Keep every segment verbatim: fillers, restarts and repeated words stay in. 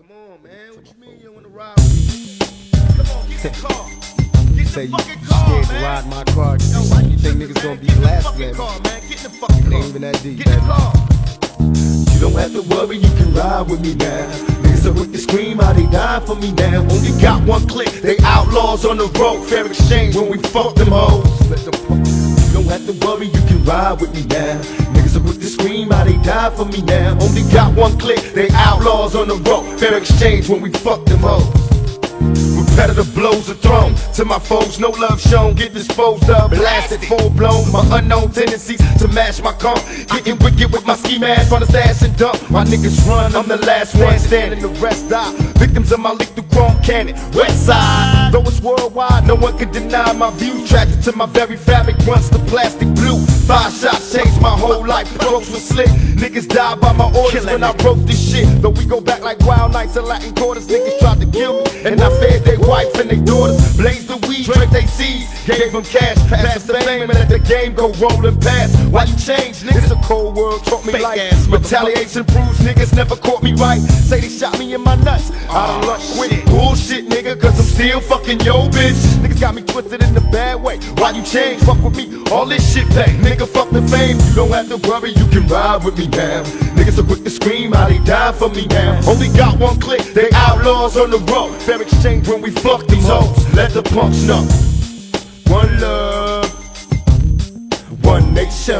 Come on, man. What you mean you wanna ride with me? Come on, get the car. Get Say the you fucking car, scared to man. ride my car. Yo, why You think tripping, niggas man? gonna be Get the blasted fucking at me? car, man. Get the fucking It car. ain't even that deep, Get the baby. car. You don't have to worry, you can ride with me now. Niggas are with the scream, how they die for me now. Only got one click, they outlaws on the road. Fair exchange when we fuck them hoes. Let them fuck. You don't have to worry, you can ride with me now. Niggas are with the scream, how they die for me now. Only got one click, they outlaws on the road. Fair exchange when we fuck them hoes. Repetitive blows are thrown to my foes, no love shown, get disposed of, blasted, full blown. My unknown tendencies to mash my comp, getting wicked with my ski mask on the stash and dump. My niggas run, I'm the last one standing, the rest die. Victims of my lethal chrome cannon, west side. Though it's worldwide, no one can deny my view. Tragic to my very fabric, once the plastic blue. Five shots changed my whole life, clothes were slick. Niggas died by my orders when I wrote this shit. Though we go back like wild nights and Latin quarters, niggas tried to kill me, and I fed their wife and their daughters. Blaze the weed, drink they seeds, gave them cash, pass the fame and let the game go rolling past. Why you change, niggas? It's a cold world, taught me like retaliation proves niggas never caught me right. Say they shot me in my nuts, I done luck with it. Bullshit, nigga, cause I'm still fucking yo bitch. Niggas got me twisted in the bad way. Why you change, fuck with me, all this shit pay. Nigga, fuck the fame, you don't have to worry, you can ride with me now. Niggas are quick to scream, how they die for me now. Only got one click, they outlaws on the road. Fair exchange when we fuck these hoes, let the punks know. One love, one nation.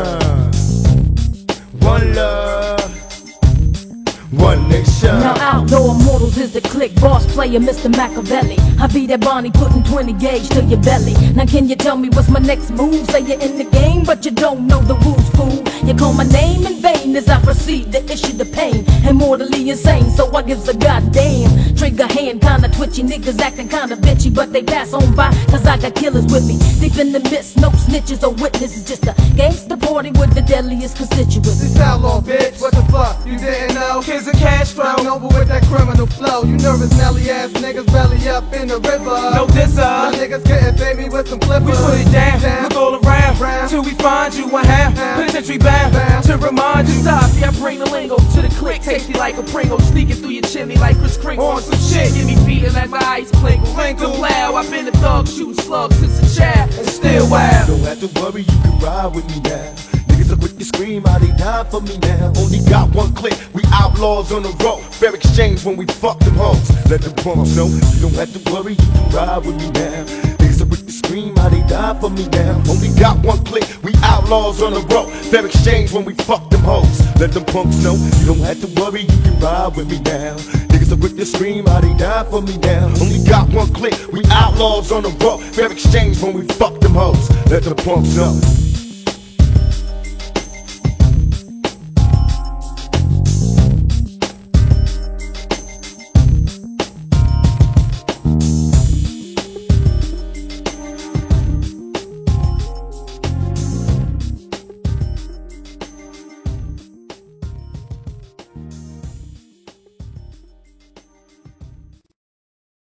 One love, one nation. Now outlaw immortals is the click, boss player Mister Machiavelli. I be that Bonnie putting twenty gauge to your belly. Now can you tell me what's my next move? Say you're in the game but you don't know the rules, fool. You call my name in vain as I proceed to issue the pain. Immortally insane, so I gives a goddamn. Trigger hand kinda twitchy, niggas acting kinda bitchy, but they pass on by cause I got killers with me. Deep in the midst, no snitches or witnesses, just a gangster party with the deadliest constituents. This outlaw bitch, what the fuck, you didn't know? Kids of Castro, over with that criminal flow. You nervous Nelly ass niggas belly up in the river. No disser, my niggas getting baby with some flippers. we put it down, down. look all around, Round. till we find you one half, penitentiary bound, Bound. to remind you. Stop, yeah, I bring the lingo to the click, tasty like a Pringle, sneaking through your chimney like Chris Kringle. On some shit, get me feeling like my eyes plinkle. Plinkle loud, I've been a thug shooting slugs since a child, and still wild. Don't have to worry, you can ride with me now. Niggas are quick to scream, how they die for me now. Only got one click, we outlaws on the road. Fair exchange when we fuck them hoes. Let the punks know, you don't have to worry, you can ride with me now. Niggas are quick to scream, how they die for me now. Only got one click, we outlaws on the road. Fair exchange when we fuck them hoes. Let them punks know, you don't have to worry, you can ride with me now. Niggas are quick to scream, how they die for me now. Only got one click, we outlaws on the road. Fair exchange when we fuck them hoes. Let the punks know.